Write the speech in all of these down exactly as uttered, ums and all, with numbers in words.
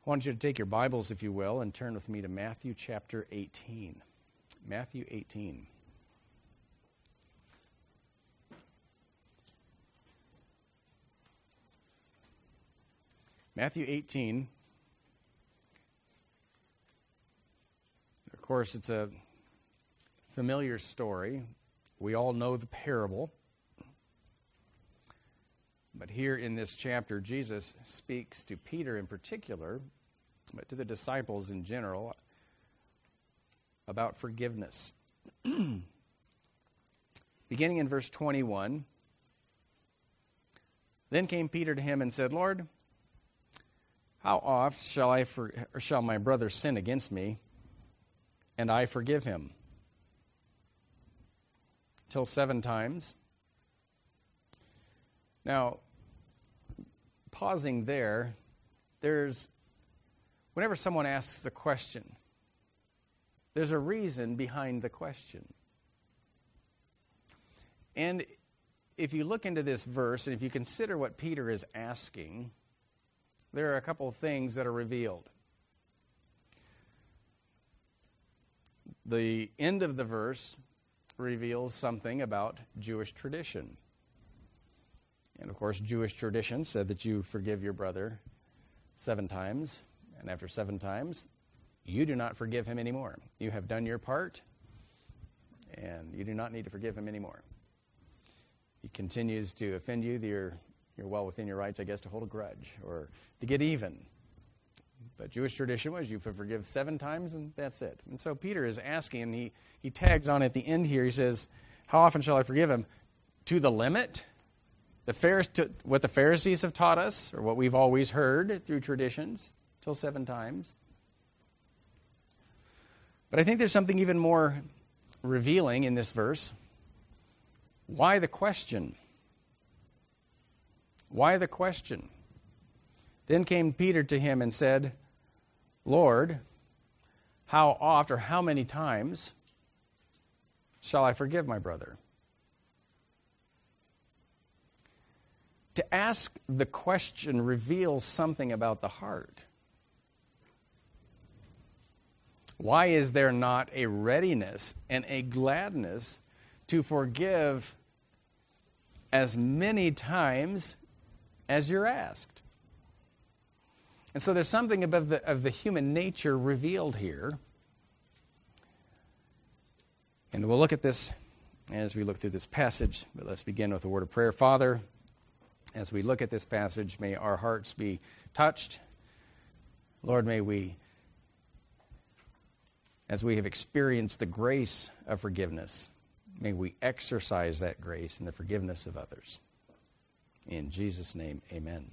I want you to take your Bibles, if you will, and turn with me to Matthew chapter eighteen. Matthew eighteen. Matthew eighteen. Of course, it's a familiar story. We all know the parable. But here in this chapter, Jesus speaks to Peter in particular, but to the disciples in general, about forgiveness. Beginning in verse twenty-one, then came Peter to him and said, Lord, how oft shall I for, or shall my brother sin against me, and I forgive him? Till seven times? Now, pausing there, there's, whenever someone asks a question, there's a reason behind the question. And if you look into this verse, and if you consider what Peter is asking, there are a couple of things that are revealed. The end of the verse reveals something about Jewish tradition. And of course, Jewish tradition said that you forgive your brother seven times, and after seven times, you do not forgive him anymore. You have done your part, and you do not need to forgive him anymore. He continues to offend you, you're, you're well within your rights, I guess, to hold a grudge or to get even. But Jewish tradition was you forgive seven times, and that's it. And so Peter is asking, and he, he tags on at the end here, he says, how often shall I forgive him? To the limit? The Pharisees, what the Pharisees have taught us, or what we've always heard through traditions, till seven times. But I think there's something even more revealing in this verse. Why the question? Why the question? Then came Peter to him and said, Lord, how oft or how many times shall I forgive my brother? To ask the question reveals something about the heart. Why is there not a readiness and a gladness to forgive as many times as you're asked? And so there's something about the, of the human nature revealed here. And we'll look at this as we look through this passage. But let's begin with a word of prayer. Father, as we look at this passage, may our hearts be touched. Lord, may we, as we have experienced the grace of forgiveness, may we exercise that grace in the forgiveness of others. In Jesus' name, amen.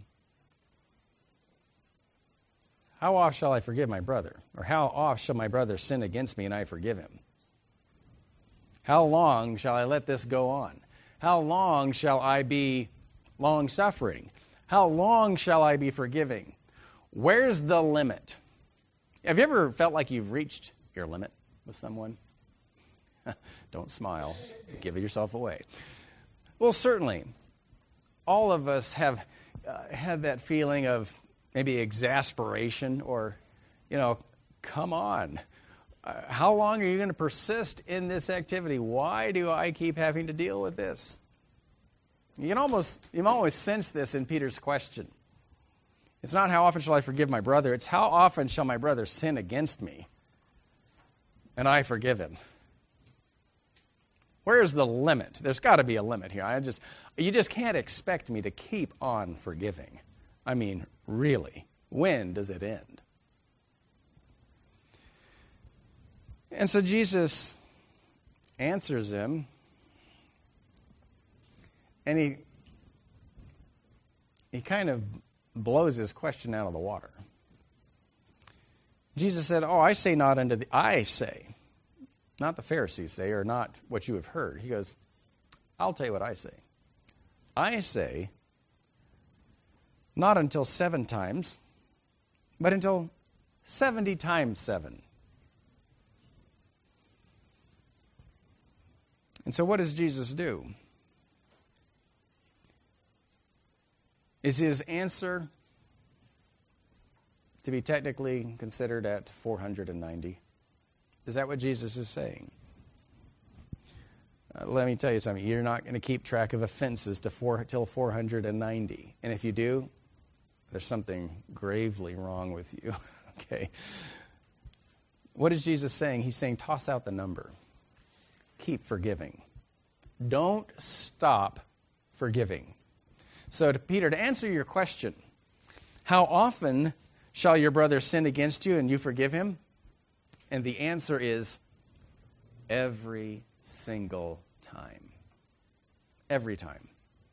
How oft shall I forgive my brother? Or how oft shall my brother sin against me and I forgive him? How long shall I let this go on? How long shall I be long-suffering? How long shall I be forgiving? Where's the limit? Have you ever felt like you've reached your limit with someone? Don't smile. Give yourself away. Well, certainly, all of us have uh, had that feeling of maybe exasperation or, you know, come on. Uh, how long are you going to persist in this activity? Why do I keep having to deal with this? You can almost, you can always sense this in Peter's question. It's not how often shall I forgive my brother. It's how often shall my brother sin against me and I forgive him. Where's the limit? There's got to be a limit here. I just, you just can't expect me to keep on forgiving. I mean, really, when does it end? And so Jesus answers him, and he he kind of blows his question out of the water. Jesus said, oh, I say not unto the, I say, not the Pharisees say, or not what you have heard. He goes, I'll tell you what I say. I say, not until seven times, but until seventy times seven. And so what does Jesus do? Is his answer to be technically considered at four hundred ninety. Is that what Jesus is saying? Uh, let me tell you something. You're not going to keep track of offenses to four, till four hundred ninety. And if you do, there's something gravely wrong with you. Okay. What is Jesus saying? He's saying, toss out the number. Keep forgiving. Don't stop forgiving. So, to Peter, to answer your question, how often shall your brother sin against you and you forgive him? And the answer is every single time. Every time.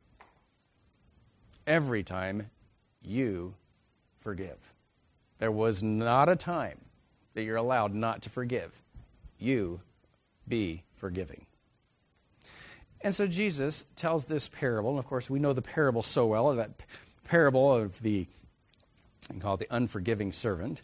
Every time you forgive. There was not a time that you're allowed not to forgive. You be forgiving. And so Jesus tells this parable, and of course we know the parable so well, that parable of the, you can call it the unforgiving servant.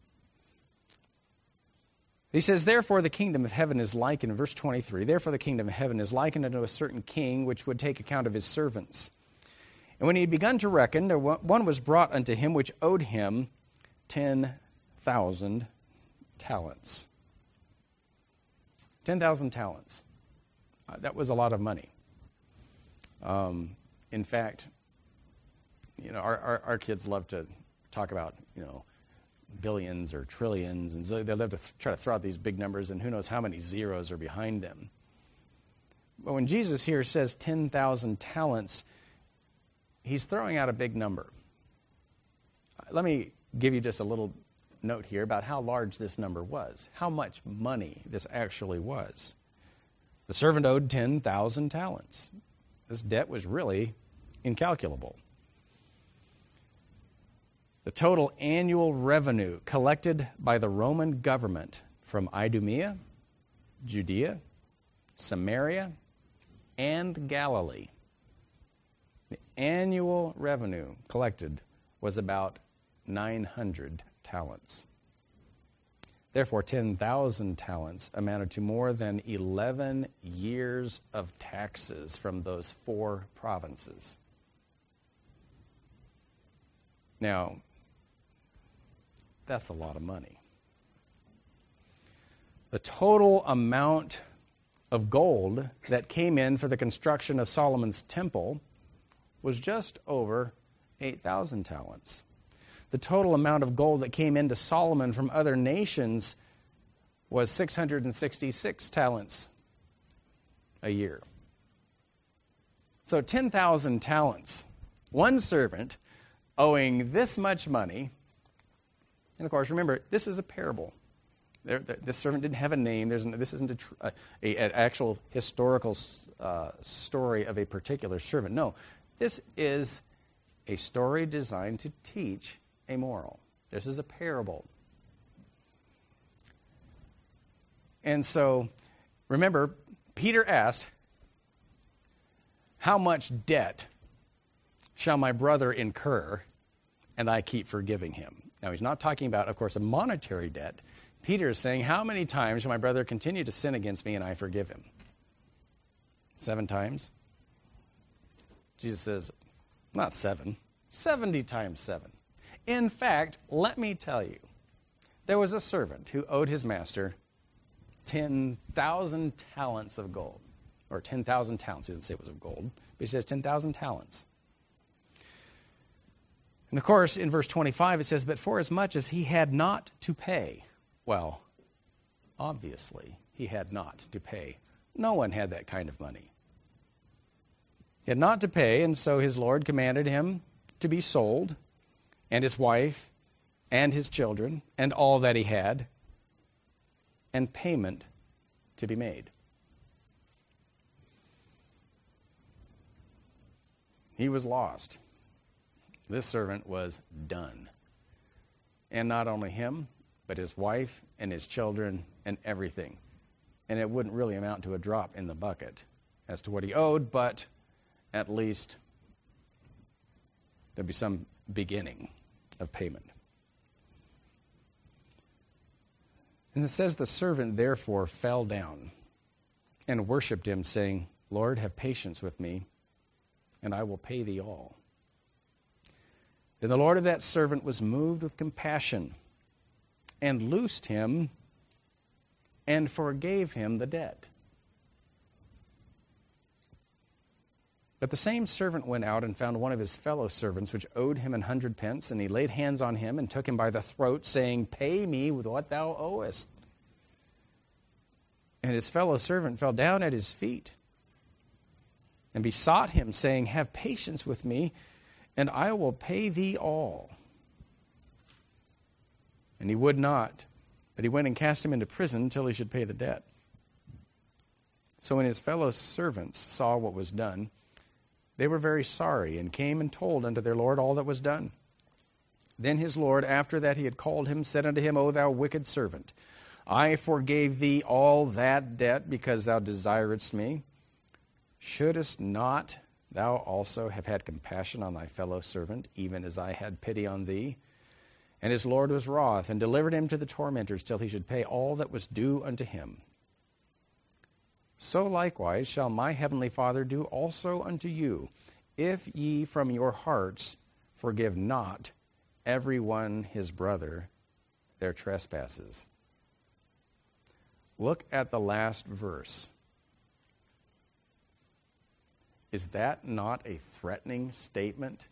He says, therefore the kingdom of heaven is likened, in verse twenty-three, therefore the kingdom of heaven is likened unto a certain king which would take account of his servants. And when he had begun to reckon, one was brought unto him which owed him ten thousand talents. ten thousand talents. Uh, that was a lot of money. Um, in fact, you know, our, our, our kids love to talk about, you know, billions or trillions, and so they love to th- try to throw out these big numbers, and who knows how many zeros are behind them. But when Jesus here says ten thousand talents, he's throwing out a big number. Let me give you just a little note here about how large this number was, how much money this actually was. The servant owed ten thousand talents. This debt was really incalculable. The total annual revenue collected by the Roman government from Idumea, Judea, Samaria, and Galilee, the annual revenue collected was about nine hundred talents. Therefore, ten thousand talents amounted to more than eleven years of taxes from those four provinces. Now, that's a lot of money. The total amount of gold that came in for the construction of Solomon's temple was just over eight thousand talents. The total amount of gold that came into Solomon from other nations was six hundred sixty-six talents a year. So ten thousand talents. One servant owing this much money. And of course, remember, this is a parable. There, there, this servant didn't have a name. There's, this isn't a, tr- a, a, an actual historical uh, story of a particular servant. No, this is a story designed to teach a moral. This is a parable. And so, remember, Peter asked, how much debt shall my brother incur, and I keep forgiving him? Now, he's not talking about, of course, a monetary debt. Peter is saying, how many times shall my brother continue to sin against me, and I forgive him? Seven times? Jesus says, not seven, seventy times seven. In fact, let me tell you, there was a servant who owed his master ten thousand talents of gold, or ten thousand talents. He didn't say it was of gold, but he says ten thousand talents. And of course, in verse twenty-five, it says, but for as much as he had not to pay. Well, obviously, he had not to pay. No one had that kind of money. He had not to pay, and so his Lord commanded him to be sold, and his wife, and his children, and all that he had, and payment to be made. He was lost. This servant was done. And not only him, but his wife and his children and everything. And it wouldn't really amount to a drop in the bucket as to what he owed, but at least there'd be some beginning of payment. And it says, the servant therefore fell down and worshipped him, saying, Lord, have patience with me, and I will pay thee all. Then the Lord of that servant was moved with compassion and loosed him and forgave him the debt. But the same servant went out and found one of his fellow servants, which owed him an hundred pence, and he laid hands on him and took him by the throat, saying, Pay me with what thou owest. And his fellow servant fell down at his feet and besought him, saying, Have patience with me, and I will pay thee all. And he would not, but he went and cast him into prison till he should pay the debt. So when his fellow servants saw what was done, they were very sorry, and came and told unto their Lord all that was done. Then his Lord, after that he had called him, said unto him, O thou wicked servant, I forgave thee all that debt, because thou desiredst me. Shouldest not thou also have had compassion on thy fellow servant, even as I had pity on thee? And his Lord was wroth, and delivered him to the tormentors, till he should pay all that was due unto him. So likewise shall my heavenly Father do also unto you, if ye from your hearts forgive not every one his brother their trespasses. Look at the last verse. Is that not a threatening statement?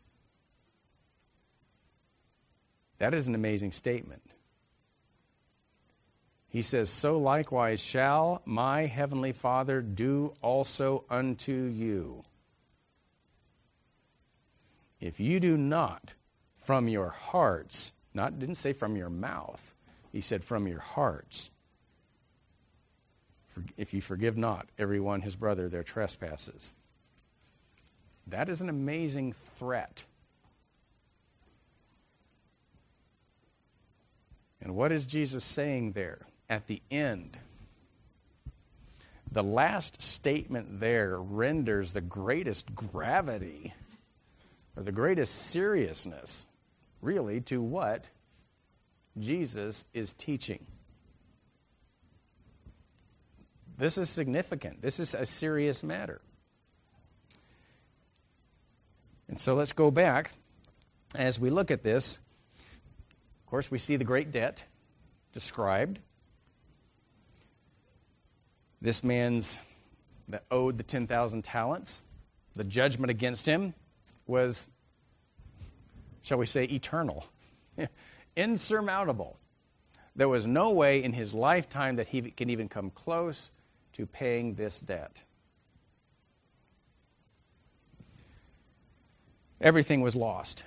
That is an amazing statement. He says, So likewise shall my heavenly Father do also unto you, if you do not from your hearts, not didn't say from your mouth, he said from your hearts, if you forgive not every one his brother their trespasses. That is an amazing threat. And what is Jesus saying there at the end? The last statement there renders the greatest gravity or the greatest seriousness, really, to what Jesus is teaching. This is significant. This is a serious matter. And so let's go back. As we look at this, of course, we see the great debt described. This man's that owed the ten thousand talents. The judgment against him was, shall we say, eternal, insurmountable. There was no way in his lifetime that he can even come close to paying this debt. Everything was lost.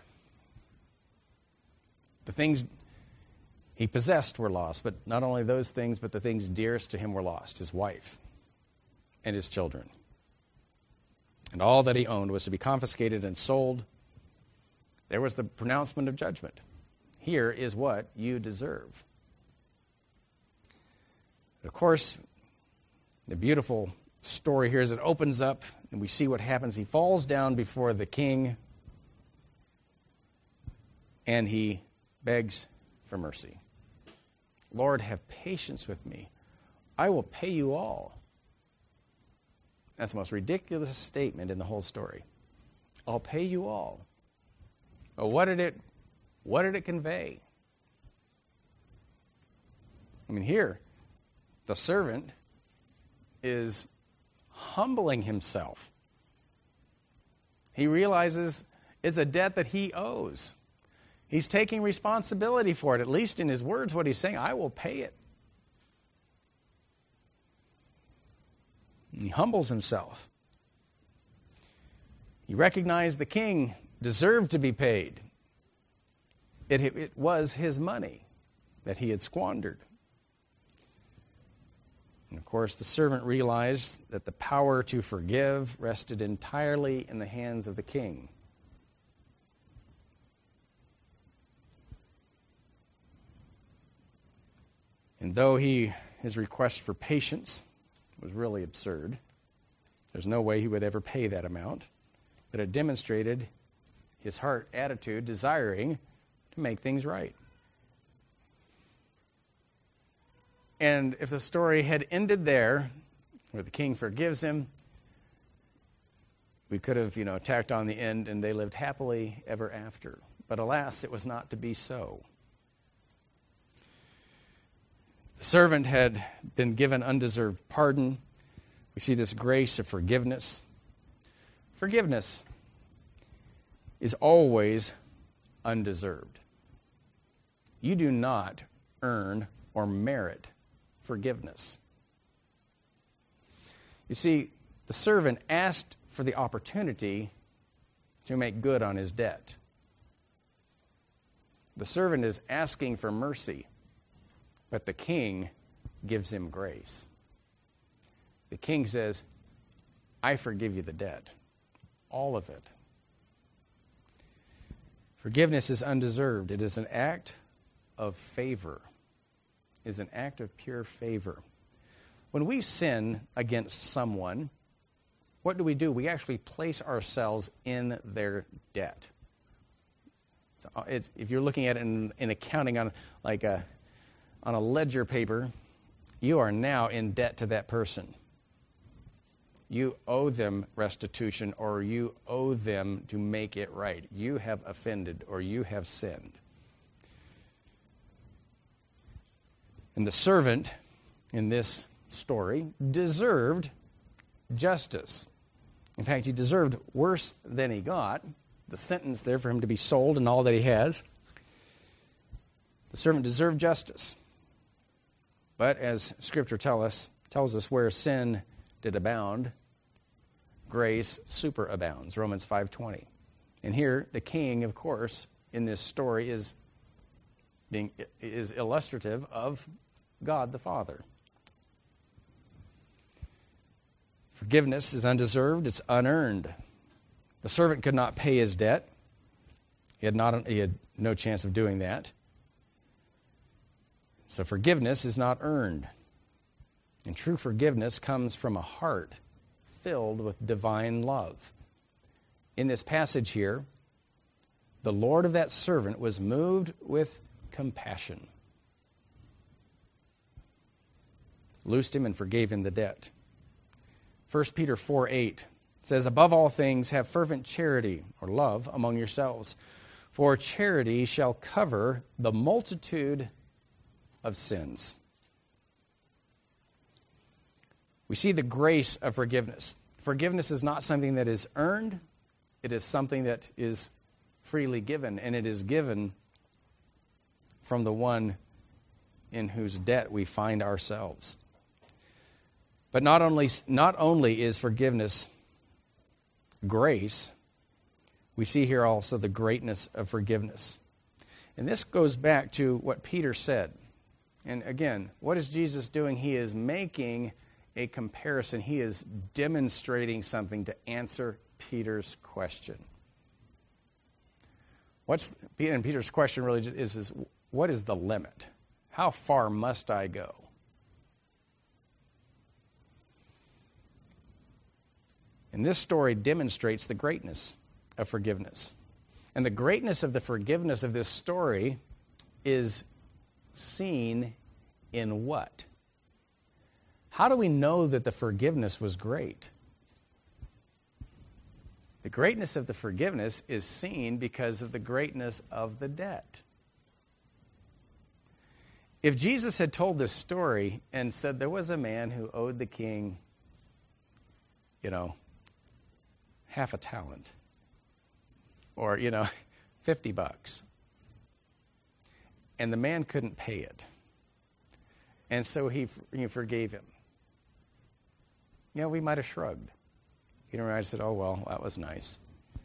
The things he possessed were lost, but not only those things, but the things dearest to him were lost, his wife and his children. And all that he owned was to be confiscated and sold. There was the pronouncement of judgment. Here is what you deserve. Of course, the beautiful story here is it opens up and we see what happens. He falls down before the king and he begs for mercy. Lord, have patience with me. I will pay you all. That's the most ridiculous statement in the whole story. I'll pay you all. Well, what did it, what did it convey? I mean, here, the servant is humbling himself. He realizes it's a debt that he owes. He's taking responsibility for it, at least in his words, what he's saying, I will pay it. And he humbles himself. He recognized the king deserved to be paid. It, it was his money that he had squandered. And of course, the servant realized that the power to forgive rested entirely in the hands of the king. And though he, his request for patience was really absurd, there's no way he would ever pay that amount, but it demonstrated his heart attitude, desiring to make things right. And if the story had ended there, where the king forgives him, we could have, you know, tacked on the end, and they lived happily ever after. But alas, it was not to be so. The servant had been given undeserved pardon. We see this grace of forgiveness. Forgiveness is always undeserved. You do not earn or merit forgiveness. You see, the servant asked for the opportunity to make good on his debt. The servant is asking for mercy, but the king gives him grace. The king says, I forgive you the debt, all of it. Forgiveness is undeserved. It is an act of favor. It is an act of pure favor. When we sin against someone, what do we do? We actually place ourselves in their debt. It's, it's, if you're looking at it in, in accounting on like a on a ledger paper, you are now in debt to that person. You owe them restitution, or you owe them to make it right. You have offended, or you have sinned. And the servant in this story deserved justice. In fact, he deserved worse than he got. The sentence there for him to be sold and all that he has. The servant deserved justice. But as Scripture tell us, tells us, where sin did abound, grace superabounds, Romans five twenty. And here, the king, of course, in this story is being is illustrative of God the Father. Forgiveness is undeserved, it's unearned. The servant could not pay his debt. He had not he had no chance of doing that. So forgiveness is not earned. And true forgiveness comes from a heart filled with divine love. In this passage here, the Lord of that servant was moved with compassion, loosed him and forgave him the debt. First Peter four eight says, above all things, have fervent charity or love among yourselves, for charity shall cover the multitude of sins. We see the grace of forgiveness. Forgiveness is not something that is earned. It is something that is freely given, and it is given from the one in whose debt we find ourselves. But not only, not only is forgiveness grace, we see here also the greatness of forgiveness. And this goes back to what Peter said. And again, what is Jesus doing? He is making a comparison. He is demonstrating something to answer Peter's question. What's and Peter's question really is, is what is the limit? How far must I go? And this story demonstrates the greatness of forgiveness. And the greatness of the forgiveness of this story is seen in what? How do we know that the forgiveness was great? The greatness of the forgiveness is seen because of the greatness of the debt. If Jesus had told this story and said there was a man who owed the king, you know, half a talent, or, you know, fifty bucks, and the man couldn't pay it, and so he, he forgave him, you know, we might have shrugged. You know, I said, oh, well, that was nice.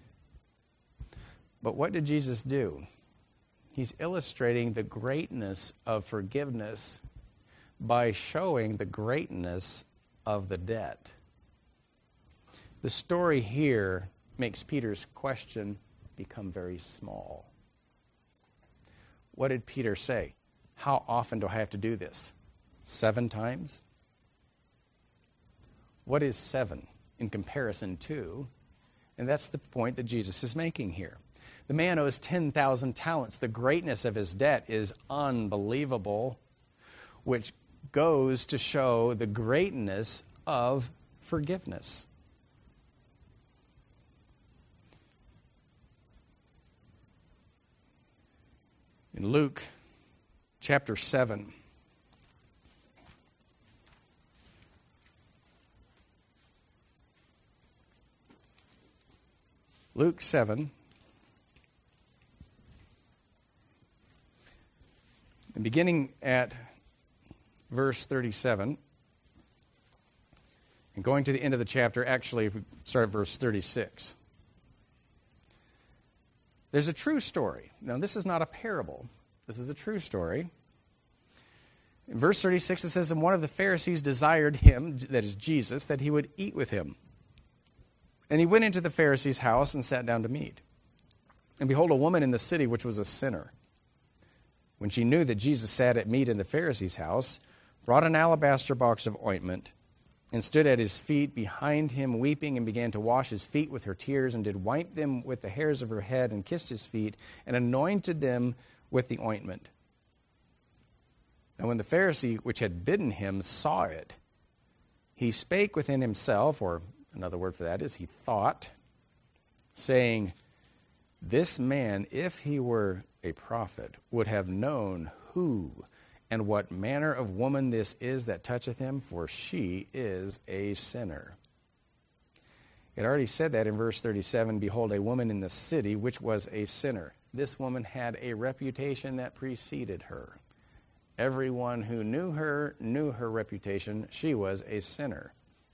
But what did Jesus do? He's illustrating the greatness of forgiveness by showing the greatness of the debt. The story here makes Peter's question become very small. What did Peter say? How often do I have to do this? Seven times? What is seven in comparison to? And that's the point that Jesus is making here. The man owes ten thousand talents. The greatness of his debt is unbelievable, which goes to show the greatness of forgiveness. In Luke chapter seven, Luke seven, and beginning at verse thirty-seven, and going to the end of the chapter, actually, if we start at verse thirty-six. There's a true story. Now, this is not a parable. This is a true story. In verse thirty-six, it says, "And one of the Pharisees desired him," that is Jesus, "that he would eat with him. And he went into the Pharisee's house and sat down to meat. And behold, a woman in the city which was a sinner, when she knew that Jesus sat at meat in the Pharisee's house, brought an alabaster box of ointment, and stood at his feet behind him, weeping, and began to wash his feet with her tears, and did wipe them with the hairs of her head, and kissed his feet, and anointed them with the ointment. And when the Pharisee which had bidden him saw it, he spake within himself," or another word for that is he thought, saying, "This man, if he were a prophet, would have known who and what manner of woman this is that toucheth him, for she is a sinner." It already said that in verse thirty-seven, "Behold, a woman in the city which was a sinner." This woman had a reputation that preceded her. Everyone who knew her knew her reputation. She was a sinner.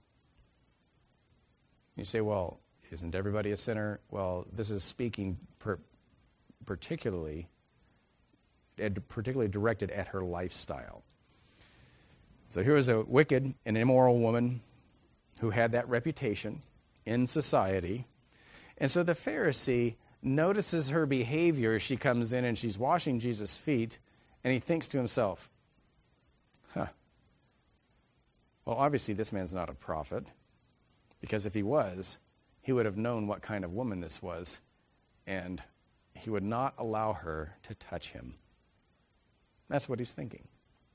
You say, well, isn't everybody a sinner? Well, this is speaking per- particularly particularly directed at her lifestyle. So here was a wicked and immoral woman who had that reputation in society. And so the Pharisee notices her behavior as she comes in and she's washing Jesus' feet, and he thinks to himself, huh, well, obviously this man's not a prophet, because if he was, he would have known what kind of woman this was, and he would not allow her to touch him. That's what he's thinking.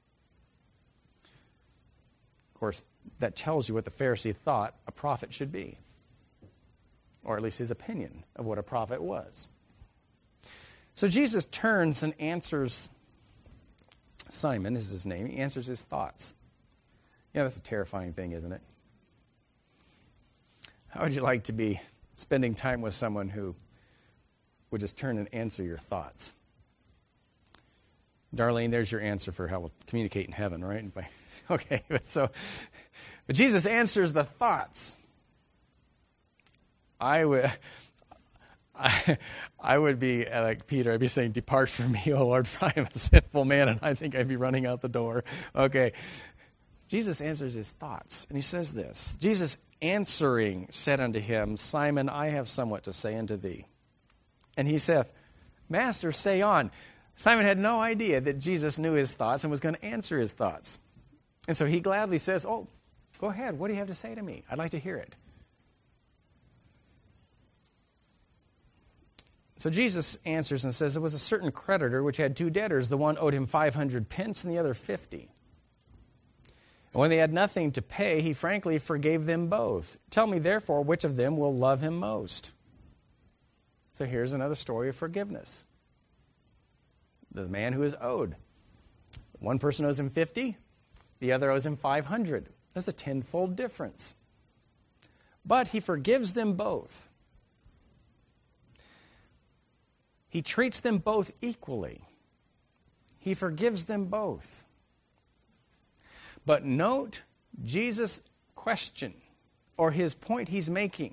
Of course, that tells you what the Pharisee thought a prophet should be, or at least his opinion of what a prophet was. So Jesus turns and answers Simon, is his name. He answers his thoughts. Yeah, that's a terrifying thing, isn't it? How would you like to be spending time with someone who would just turn and answer your thoughts? Darlene, there's your answer for how we'll communicate in heaven, right? Okay, but so, but Jesus answers the thoughts. I would, I, I would be like Peter. I'd be saying, "Depart from me, O Lord, for I am a sinful man," and I think I'd be running out the door. Okay, Jesus answers his thoughts, and he says this: Jesus answering said unto him, "Simon, I have somewhat to say unto thee." And he saith, "Master, say on." Simon had no idea that Jesus knew his thoughts and was going to answer his thoughts. And so he gladly says, "Oh, go ahead. What do you have to say to me? I'd like to hear it." So Jesus answers and says, "There was a certain creditor which had two debtors. The one owed him five hundred pence and the other fifty. And when they had nothing to pay, he frankly forgave them both. Tell me, therefore, which of them will love him most?" So here's another story of forgiveness. The man who is owed. One person owes him fifty, the other owes him five hundred. That's a tenfold difference. But he forgives them both. He treats them both equally. He forgives them both. But note Jesus' question, or his point he's making.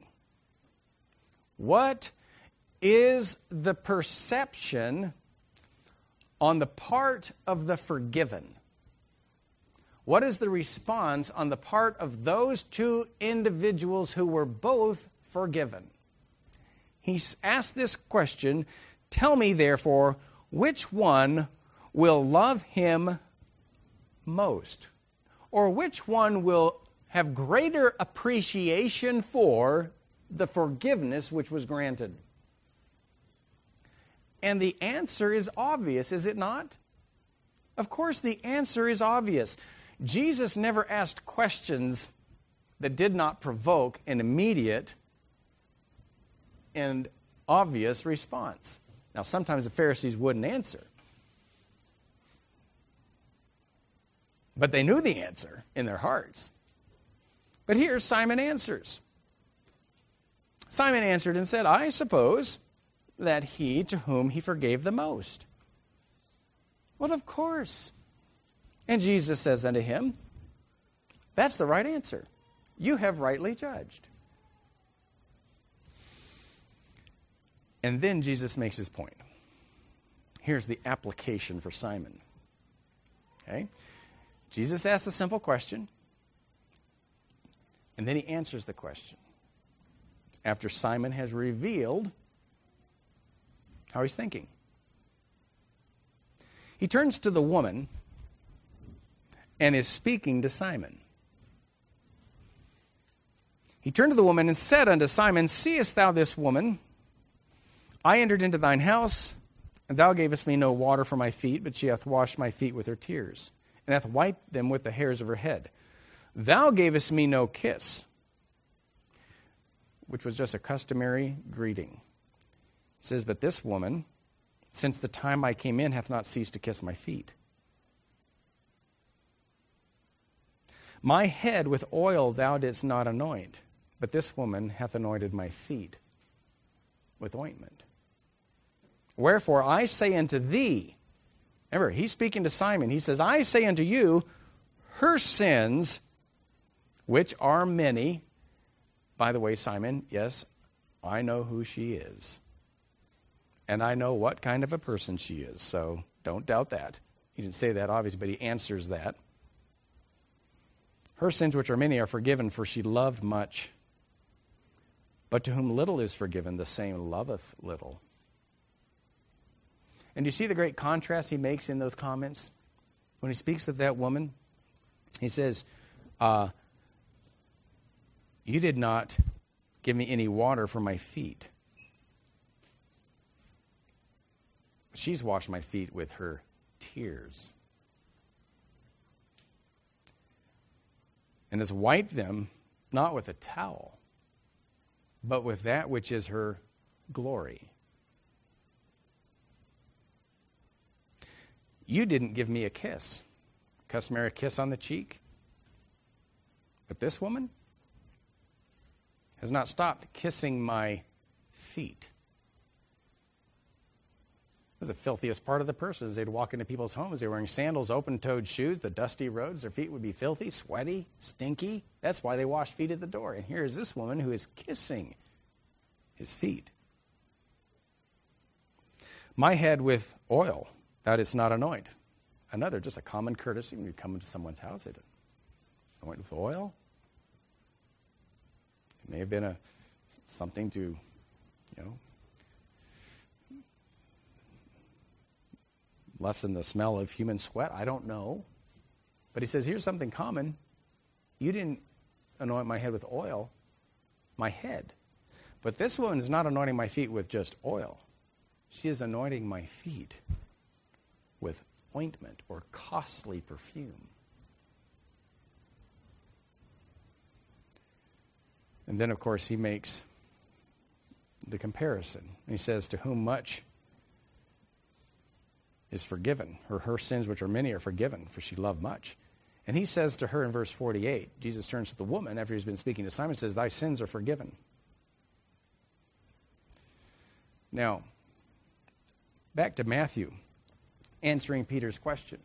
What is the perception on the part of the forgiven? What is the response on the part of those two individuals who were both forgiven? He's asked this question, "Tell me, therefore, which one will love him most? Or which one will have greater appreciation for the forgiveness which was granted?" And the answer is obvious, is it not? Of course the answer is obvious. Jesus never asked questions that did not provoke an immediate and obvious response. Now, sometimes the Pharisees wouldn't answer. But they knew the answer in their hearts. But here Simon answers. Simon answered and said, I suppose that he to whom he forgave the most. Well, of course. And Jesus says unto him, that's the right answer. You have rightly judged. And then Jesus makes his point. Here's the application for Simon. Okay? Jesus asks a simple question, and then he answers the question after Simon has revealed how he's thinking. He turns to the woman and is speaking to Simon. He turned to the woman and said unto Simon, seest thou this woman? I entered into thine house, and thou gavest me no water for my feet, but she hath washed my feet with her tears, and hath wiped them with the hairs of her head. Thou gavest me no kiss, which was just a customary greeting. It says, but this woman, since the time I came in, hath not ceased to kiss my feet. My head with oil thou didst not anoint, but this woman hath anointed my feet with ointment. Wherefore I say unto thee, remember, he's speaking to Simon. He says, I say unto you, her sins, which are many. By the way, Simon, yes, I know who she is. And I know what kind of a person she is, so don't doubt that. He didn't say that, obviously, but he answers that. Her sins, which are many, are forgiven, for she loved much. But to whom little is forgiven, the same loveth little. And do you see the great contrast he makes in those comments? When he speaks of that woman, he says, uh, you did not give me any water for my feet. She's washed my feet with her tears, and has wiped them not with a towel, but with that which is her glory. You didn't give me a kiss, customary kiss on the cheek, but this woman has not stopped kissing my feet. It was the filthiest part of the person. As they'd walk into people's homes, they were wearing sandals, open-toed shoes, the dusty roads. Their feet would be filthy, sweaty, stinky. That's why they washed feet at the door. And here is this woman who is kissing his feet. My head with oil, thou didst not anoint. Another, just a common courtesy when you come into someone's house, they anoint with oil. It may have been a something to, you know, lessen the smell of human sweat. I don't know. But he says, here's something common. You didn't anoint my head with oil, my head. But this woman is not anointing my feet with just oil. She is anointing my feet with ointment or costly perfume. And then, of course, he makes the comparison. He says, to whom much is forgiven, or her sins, which are many, are forgiven, for she loved much. And he says to her in verse forty-eight, Jesus turns to the woman after he's been speaking to Simon, says, thy sins are forgiven. Now, back to Matthew, answering Peter's question.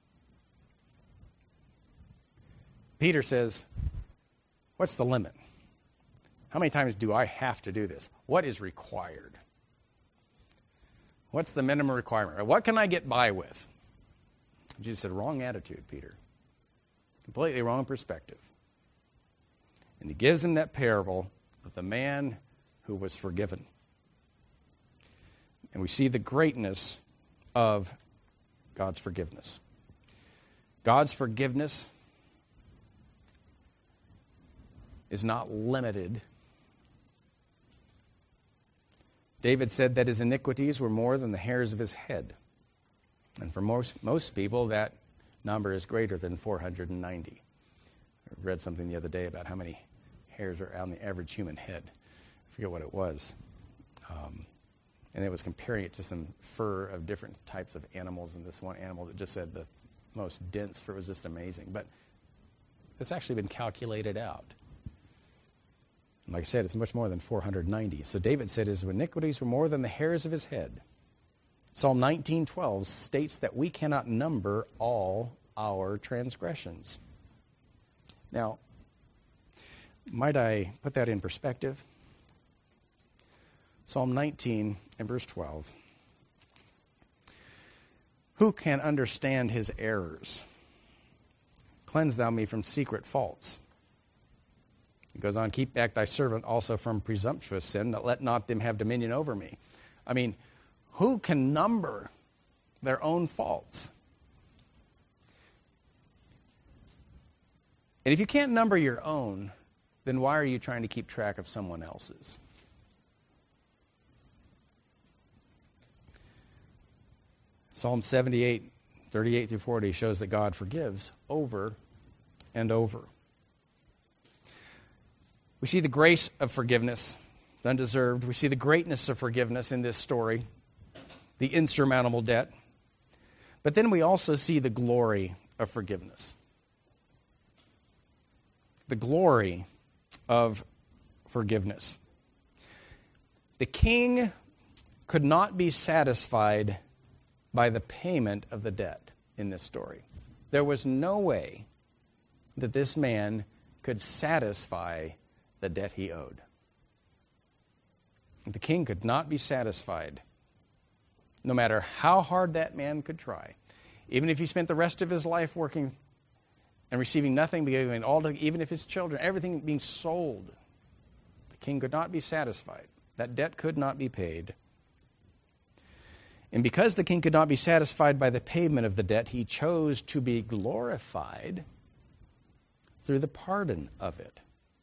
Peter says, what's the limit? How many times do I have to do this? What is required? What's the minimum requirement? What can I get by with? Jesus said, wrong attitude, Peter. Completely wrong perspective. And he gives him that parable of the man who was forgiven. And we see the greatness of God's forgiveness. God's forgiveness is not limited. David said that his iniquities were more than the hairs of his head. And for most, most people, that number is greater than four hundred ninety. I read something the other day about how many hairs are on the average human head. I forget what it was. Um, and it was comparing it to some fur of different types of animals, and this one animal that just said the most dense fruit. It was just amazing. But it's actually been calculated out. Like I said, it's much more than four hundred ninety. So David said his iniquities were more than the hairs of his head. Psalm nineteen twelve states that we cannot number all our transgressions. Now, might I put that in perspective? Psalm nineteen and verse twelve. Who can understand his errors? Cleanse thou me from secret faults. It goes on, keep back thy servant also from presumptuous sin, that let not them have dominion over me. I mean, who can number their own faults? And if you can't number your own, then why are you trying to keep track of someone else's? Psalm seventy-eight, thirty-eight through forty shows that God forgives over and over. We see the grace of forgiveness. It's undeserved. We see the greatness of forgiveness in this story, the insurmountable debt. But then we also see the glory of forgiveness. The glory of forgiveness. The king could not be satisfied by the payment of the debt in this story. There was no way that this man could satisfy the debt he owed. The king could not be satisfied, no matter how hard that man could try. Even if he spent the rest of his life working and receiving nothing, even if his children, everything being sold, the king could not be satisfied. That debt could not be paid. And because the king could not be satisfied by the payment of the debt, he chose to be glorified through the pardon of it.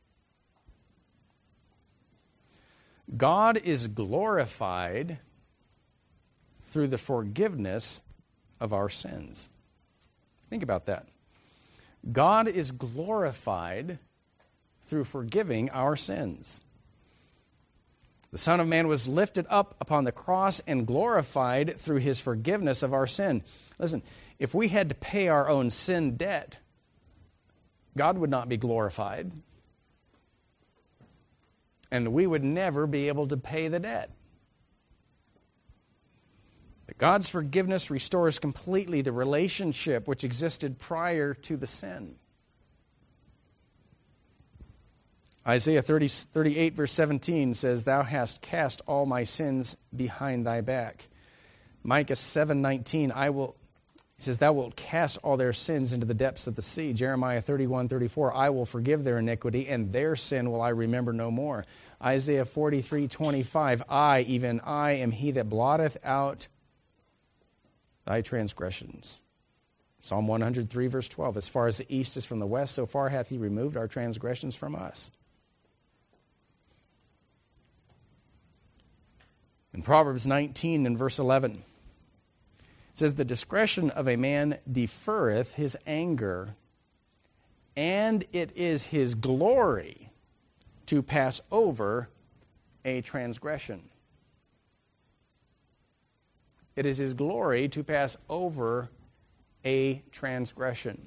God is glorified through the forgiveness of our sins. Think about that. God is glorified through forgiving our sins. The Son of Man was lifted up upon the cross and glorified through his forgiveness of our sin. Listen, if we had to pay our own sin debt, God would not be glorified. And we would never be able to pay the debt. But God's forgiveness restores completely the relationship which existed prior to the sin. Isaiah thirty, thirty-eight verse seventeen says, Thou hast cast all my sins behind thy back. Micah seven nineteen, I will, it says, Thou wilt cast all their sins into the depths of the sea. Jeremiah thirty-one thirty-four, I will forgive their iniquity, and their sin will I remember no more. Isaiah forty-three twenty-five, I, even I, am he that blotteth out thy transgressions. Psalm one hundred three verse twelve, As far as the east is from the west, so far hath he removed our transgressions from us. In Proverbs nineteen and verse eleven, it says, The discretion of a man deferreth his anger, and it is his glory to pass over a transgression. It is his glory to pass over a transgression.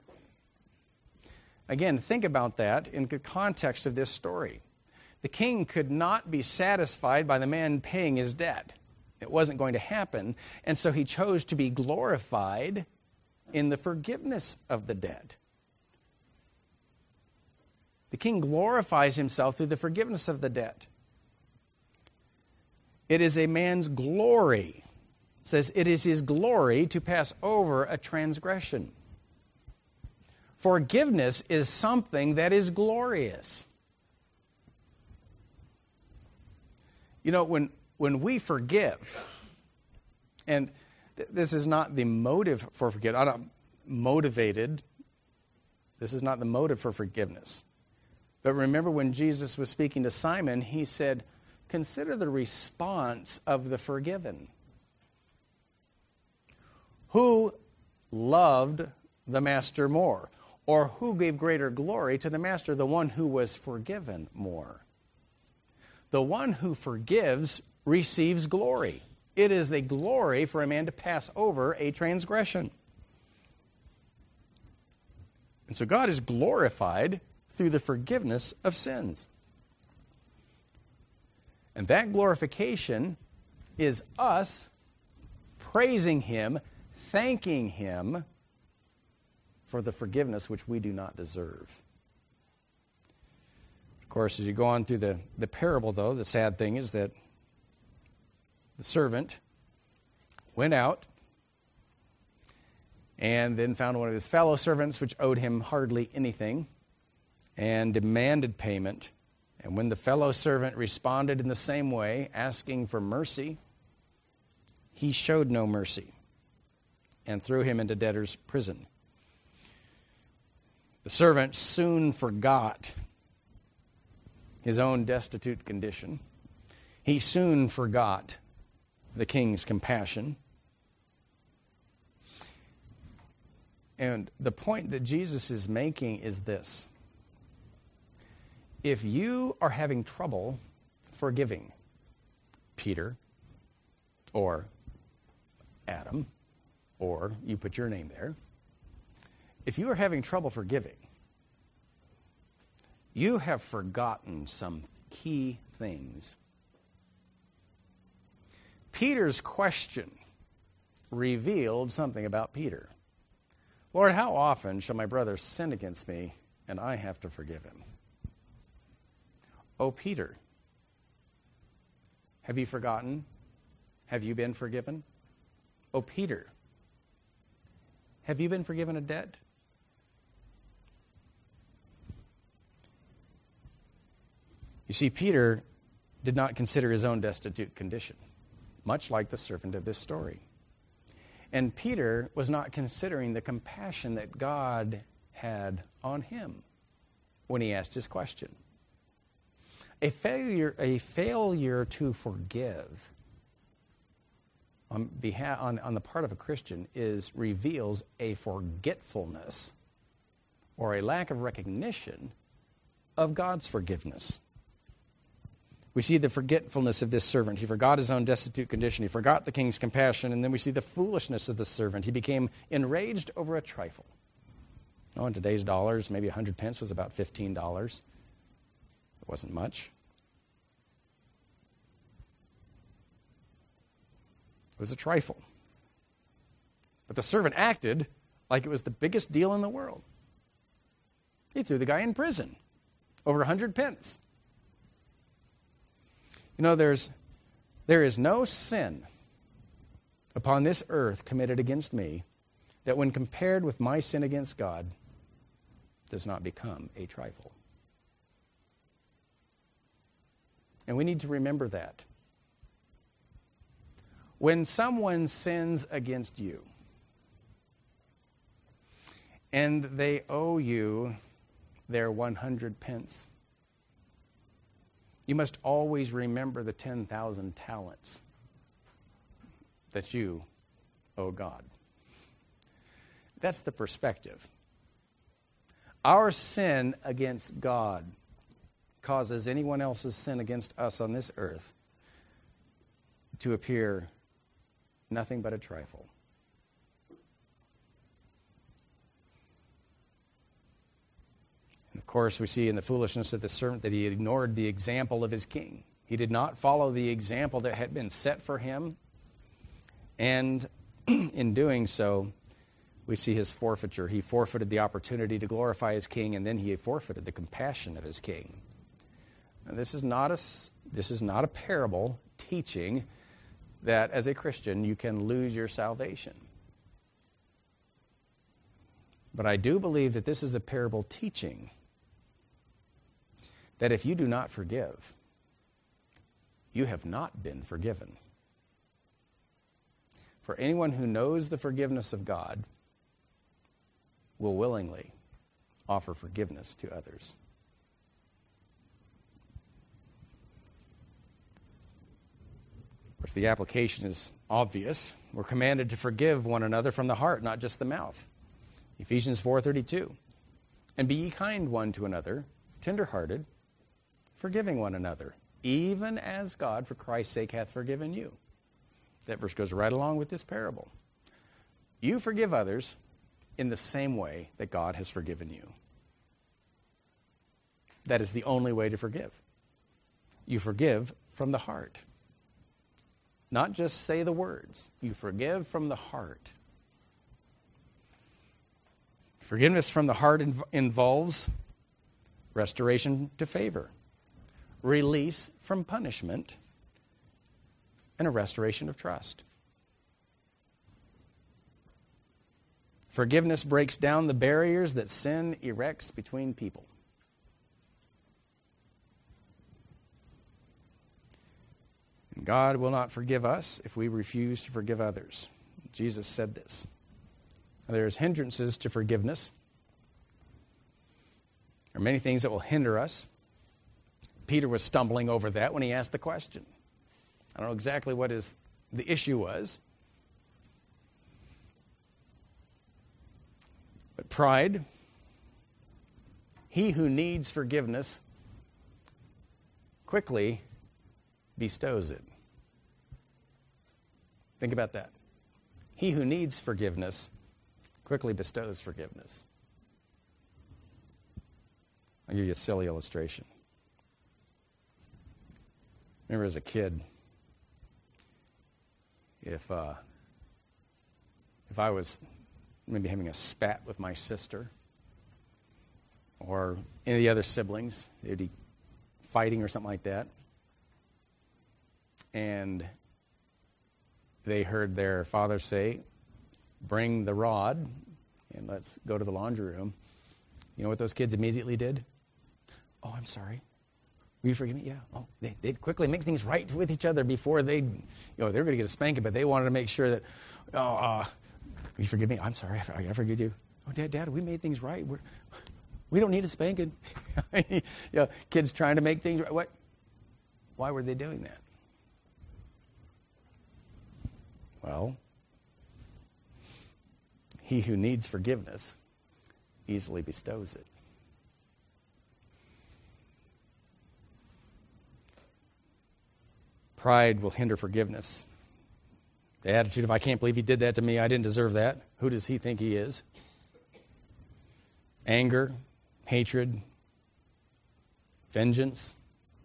Again, think about that in the context of this story. The king could not be satisfied by the man paying his debt. It wasn't going to happen, and so he chose to be glorified in the forgiveness of the debt. The king glorifies himself through the forgiveness of the debt. It is a man's glory. It says it is his glory to pass over a transgression. Forgiveness is something that is glorious. You know, when, when we forgive, and th- this is not the motive for forgiveness, I'm not motivated, this is not the motive for forgiveness. But remember when Jesus was speaking to Simon, he said, consider the response of the forgiven. Who loved the master more? Or who gave greater glory to the master? The one who was forgiven more. The one who forgives receives glory. It is a glory for a man to pass over a transgression. And so God is glorified through the forgiveness of sins. And that glorification is us praising Him, thanking Him for the forgiveness which we do not deserve. Of course, as you go on through the, the parable, though, the sad thing is that the servant went out and then found one of his fellow servants which owed him hardly anything and demanded payment. And when the fellow servant responded in the same way, asking for mercy, he showed no mercy and threw him into debtor's prison. The servant soon forgot his own destitute condition. He soon forgot the king's compassion. And the point that Jesus is making is this. If you are having trouble forgiving Peter or Adam, or you put your name there, if you are having trouble forgiving, you have forgotten some key things. Peter's question revealed something about Peter. Lord, how often shall my brother sin against me and I have to forgive him? Oh, Peter, have you forgotten? Have you been forgiven? Oh, Peter, have you been forgiven a debt? You see, Peter did not consider his own destitute condition, much like the servant of this story. And Peter was not considering the compassion that God had on him when he asked his question. A failure, a failure to forgive on, behalf, on, on the part of a Christian is reveals a forgetfulness or a lack of recognition of God's forgiveness. We see the forgetfulness of this servant. He forgot his own destitute condition. He forgot the king's compassion. And then we see the foolishness of the servant. He became enraged over a trifle. Oh, in today's dollars, maybe a hundred pence was about fifteen dollars. It wasn't much. It was a trifle. But the servant acted like it was the biggest deal in the world. He threw the guy in prison over a hundred pence. You know, there's, there is no sin upon this earth committed against me that when compared with my sin against God does not become a trifle. And we need to remember that. When someone sins against you and they owe you their one hundred pence, you must always remember the ten thousand talents that you owe God. That's the perspective. Our sin against God causes anyone else's sin against us on this earth to appear nothing but a trifle. And of course, we see in the foolishness of the servant that he ignored the example of his king. He did not follow the example that had been set for him. And in doing so, we see his forfeiture. He forfeited the opportunity to glorify his king, and then he forfeited the compassion of his king. Now, this is not a, this is not a parable teaching that as a Christian you can lose your salvation. But I do believe that this is a parable teaching that if you do not forgive, you have not been forgiven. For anyone who knows the forgiveness of God will willingly offer forgiveness to others. Of course, the application is obvious. We're commanded to forgive one another from the heart, not just the mouth. Ephesians four thirty-two. And be ye kind one to another, tender-hearted, forgiving one another, even as God for Christ's sake hath forgiven you. That verse goes right along with this parable. You forgive others in the same way that God has forgiven you. That is the only way to forgive. You forgive from the heart. Not just say the words. You forgive from the heart. Forgiveness from the heart inv- involves restoration to favor, release from punishment, and a restoration of trust. Forgiveness breaks down the barriers that sin erects between people. And God will not forgive us if we refuse to forgive others. Jesus said this. There's hindrances to forgiveness. There are many things that will hinder us. Peter was stumbling over that when he asked the question. I don't know exactly what his, the issue was. But pride, he who needs forgiveness quickly bestows it. Think about that. He who needs forgiveness quickly bestows forgiveness. I'll give you a silly illustration. Remember as a kid, if uh, if I was maybe having a spat with my sister or any of the other siblings, they'd be fighting or something like that, and they heard their father say, "Bring the rod and let's go to the laundry room." You know what those kids immediately did? "Oh, I'm sorry. Will you forgive me?" Yeah. Oh, they, they'd quickly make things right with each other before they'd, you know, they were going to get a spanking, but they wanted to make sure that, "Oh, uh, will you forgive me? I'm sorry. I, I forgive you." "Oh, Dad, Dad, we made things right. We're, we don't need a spanking." You know, kids trying to make things right. What? Why were they doing that? Well, he who needs forgiveness easily bestows it. Pride will hinder forgiveness. The attitude of, "I can't believe he did that to me. I didn't deserve that. Who does he think he is?" Anger, hatred, vengeance.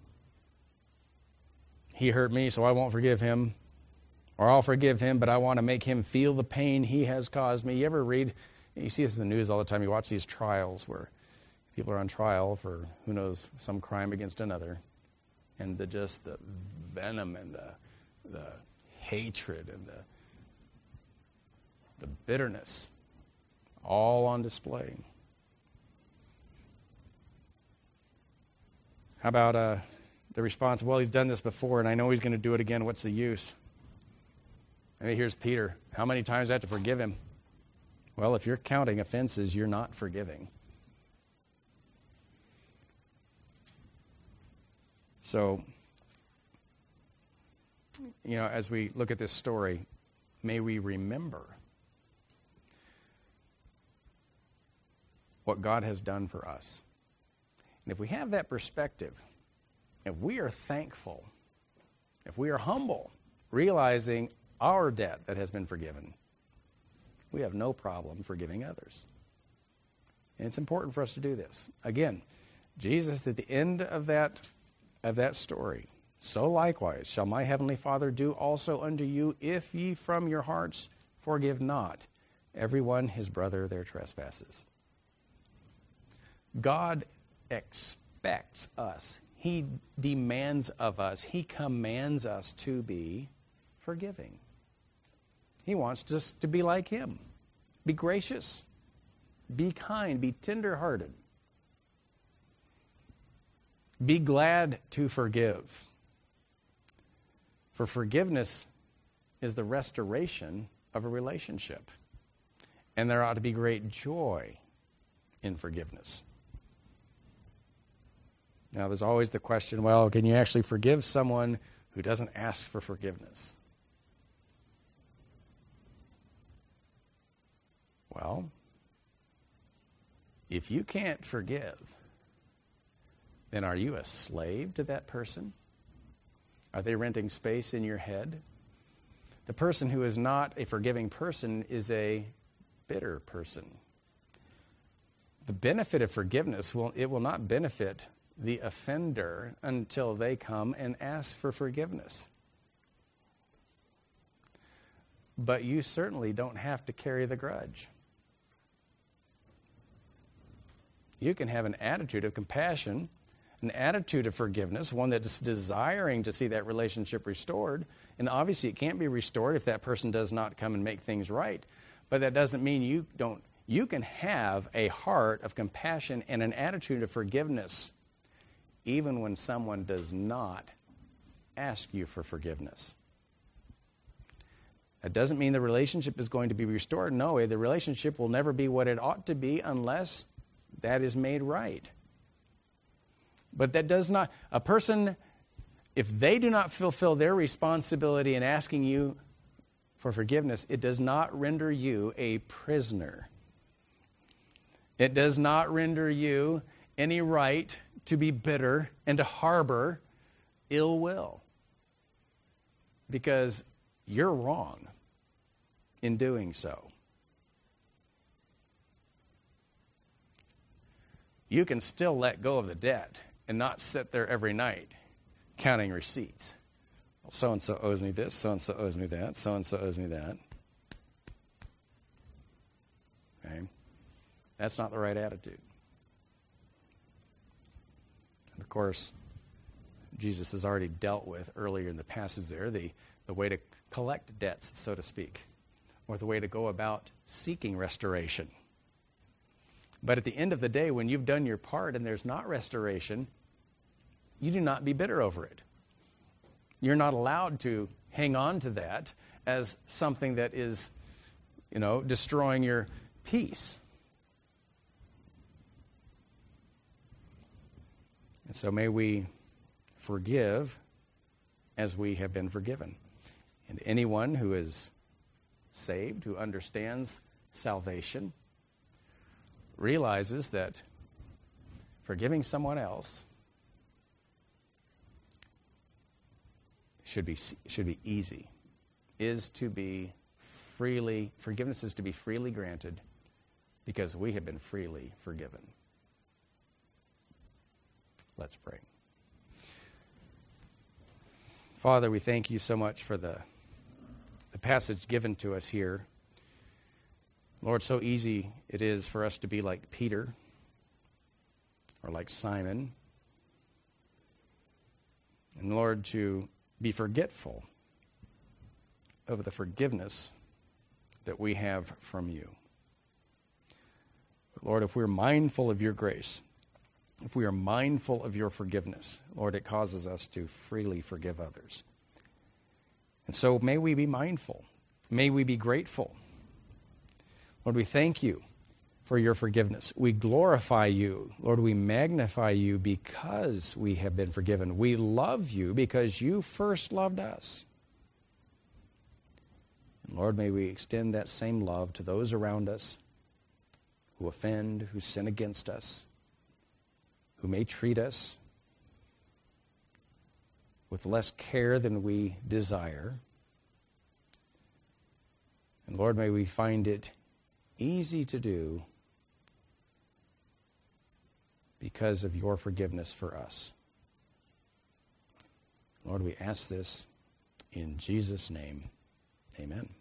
"He hurt me, so I won't forgive him." Or, "I'll forgive him, but I want to make him feel the pain he has caused me." You ever read, you see this in the news all the time, you watch these trials where people are on trial for, who knows, some crime against another. And the just the venom and the the hatred and the the bitterness all on display. How about uh, the response, "Well, he's done this before and I know he's going to do it again. What's the use?" I mean, here's Peter. "How many times do I have to forgive him?" Well, if you're counting offenses, you're not forgiving. So, you know, as we look at this story, may we remember what God has done for us. And if we have that perspective, if we are thankful, if we are humble, realizing our debt that has been forgiven, we have no problem forgiving others. And it's important for us to do this. Again, Jesus at the end of that of that story, "So likewise shall my heavenly Father do also unto you, if ye from your hearts forgive not everyone his brother their trespasses." God expects us. He demands of us. He commands us to be forgiving. He wants us to be like him. Be gracious. Be kind. Be tender-hearted. Be glad to forgive. For forgiveness is the restoration of a relationship. And there ought to be great joy in forgiveness. Now, there's always the question, well, can you actually forgive someone who doesn't ask for forgiveness? Well, if you can't forgive, then are you a slave to that person? Are they renting space in your head? The person who is not a forgiving person is a bitter person. the benefit of forgiveness, will it will not benefit the offender until they come and ask for forgiveness. But you certainly don't have to carry the grudge. You can have an attitude of compassion, an attitude of forgiveness, one that's desiring to see that relationship restored. And obviously it can't be restored if that person does not come and make things right. But that doesn't mean you don't. You can have a heart of compassion and an attitude of forgiveness even when someone does not ask you for forgiveness. That doesn't mean the relationship is going to be restored. No, the relationship will never be what it ought to be unless that is made right. But that does not, a person, if they do not fulfill their responsibility in asking you for forgiveness, it does not render you a prisoner. It does not render you any right to be bitter and to harbor ill will. Because you're wrong in doing so. You can still let go of the debt and not sit there every night counting receipts. Well, so-and-so owes me this, so-and-so owes me that, so-and-so owes me that. Okay? That's not the right attitude. And of course, Jesus has already dealt with earlier in the passage there the, the way to collect debts, so to speak, or the way to go about seeking restoration. But at the end of the day, when you've done your part and there's not restoration, you do not be bitter over it. You're not allowed to hang on to that as something that is, you know, destroying your peace. And so may we forgive as we have been forgiven. And anyone who is saved, who understands salvation, realizes that forgiving someone else should be should be easy, is to be freely, forgiveness is to be freely granted because we have been freely forgiven. Let's pray. Father, we thank you so much for the, the passage given to us here. Lord, so easy it is for us to be like Peter or like Simon. And Lord, to be forgetful of the forgiveness that we have from you. But Lord, if we're mindful of your grace, if we are mindful of your forgiveness, Lord, it causes us to freely forgive others. And so may we be mindful. May we be grateful. Lord, we thank you for your forgiveness. We glorify you. Lord, we magnify you because we have been forgiven. We love you because you first loved us. And Lord, may we extend that same love to those around us who offend, who sin against us, who may treat us with less care than we desire. And Lord, may we find it easy to do because of your forgiveness for us. Lord, we ask this in Jesus' name. Amen.